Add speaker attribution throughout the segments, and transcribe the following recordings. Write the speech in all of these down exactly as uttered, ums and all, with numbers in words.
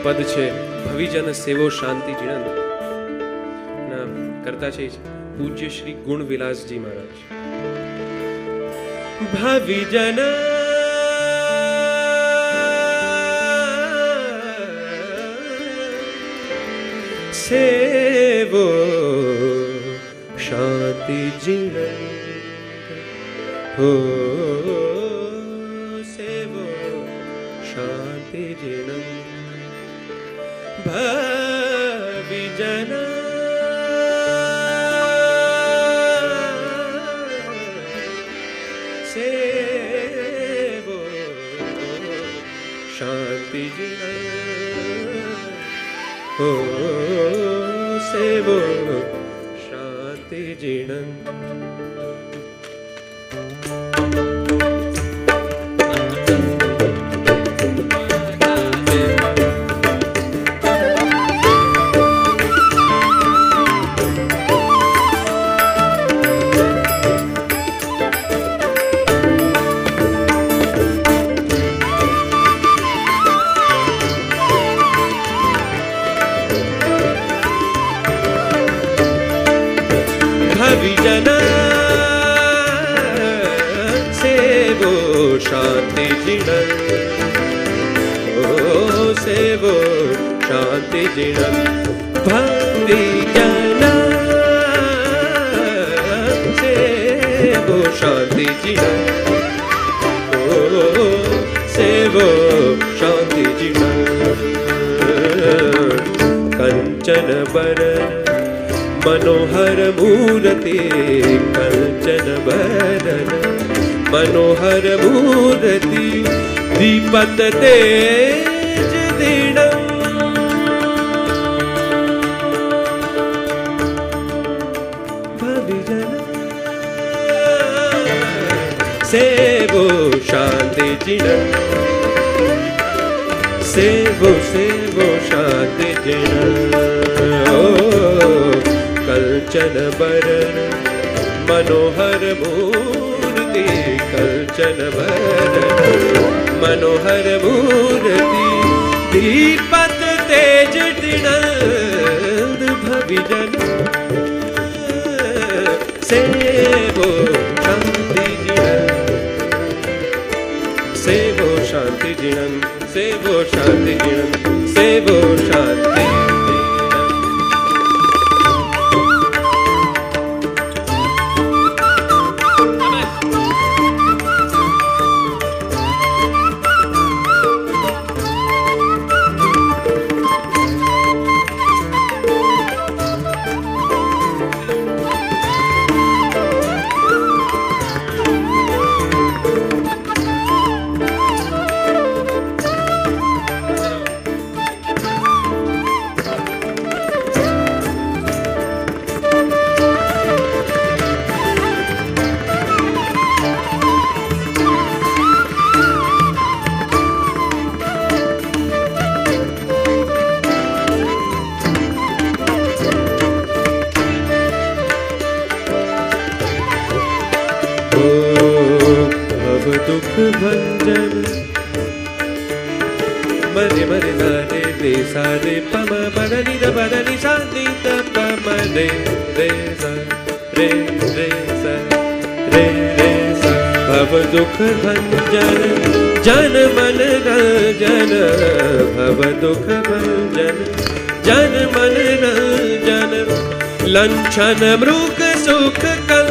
Speaker 1: પદ છે ભવિજન સેવો શાંતિ જીણન ના કરતા છે પૂજ્ય શ્રી ગુણવિલાસજી મહારાજ. ભવિજન સેવો શાંતિ જીણન હો સેવો શાંતિ જીણન ભવિજન સેવો શાંતિ જીણન હો સેવો શાંતિ જીણન. ભવિજન સેવો શાંતિ જીણન ઓ સેવો શાંતિ જીણન ભવિજન સેવો શાંતિ જીણન ઓ સેવો શાંતિ જીણન. કંચન બરન मनोहर मूर्ति कंचन बरन मनोहर मूर्ति दीपत तेज दीणं भविजन सेवो शांति जीणन सेवो सेवो शांति जीणन कंचन बरन मनोहर मूर्ति कंचन बरन मनोहर मूर्ति दीपत तेज दीनंद भविजन सेवो शांति जीणन सेवो शांति जीणन सेवो शांति जीणन सेवो शांति. दुख भंजन मरे मरे सारे रे सारे पम बदनी द बदनी शांति त पम रे रे सा रे रे सा रे रे सा. भव दुख भंजन जन मन रंजन भव दुख भंजन जन मन रंजन लंछन मृग सुख कल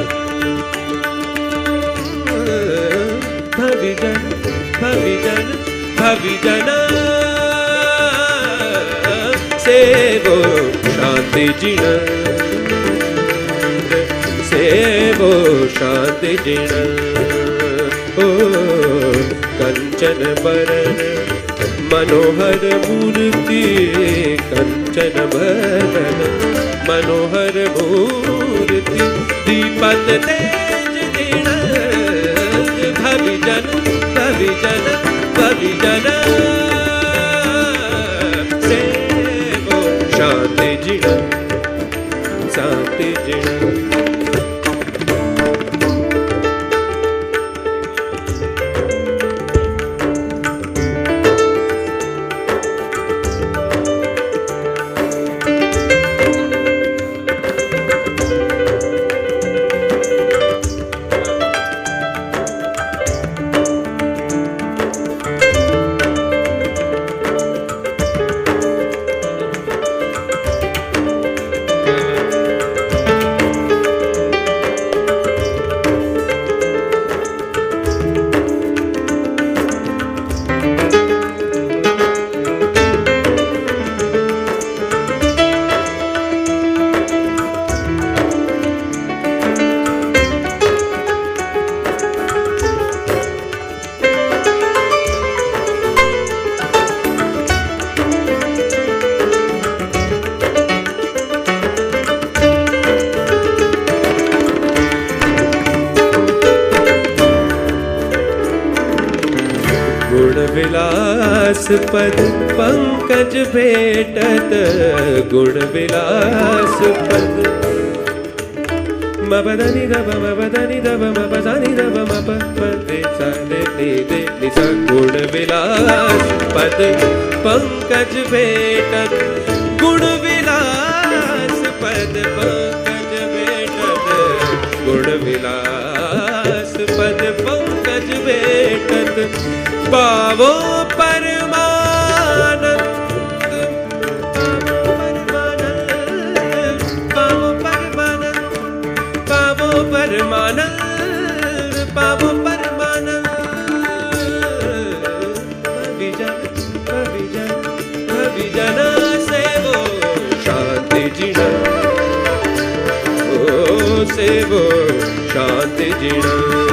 Speaker 1: भविजन भविजन भविजन सेवो शांति जीणन सेवो शांति जीणन ओ कंचन बरन मनोहर मूर्ति कंचन बरन मनोहर मूर्ति दीपत तेज दीणन भविजन भविजन भविजन सेवो शांति जीणन शांति जीणन. गुण विलास पद पंकज भेटत गुण विलास पद मबदनि दब मबदनि दब मबदनि दब मबदे सारे दे दे निसा गुण विलास पद पंकज भेटत गुण विलास पद पंकज भेटत गुण विलास पद पंकज भेटत पावो परमानंद पावो परमानंद पावो परमानंद पावो परमानंद भविजन भविजन भविजन सेवो शांति जिण ओ सेवो शांति जिण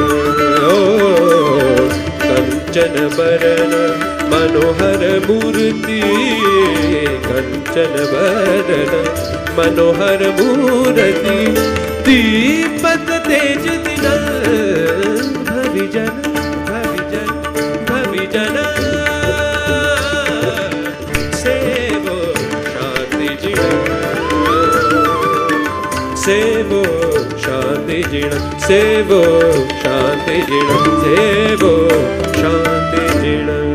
Speaker 1: कंचन बरन मनोहर मूर्ति कंचन बरन मनोहर मूर्ति दीपक तेज दिन भविजन भविजन भविजन सेवो शांति जिण सेवो शांति जिण सेवो शांति जिण सेवो शांति जिण।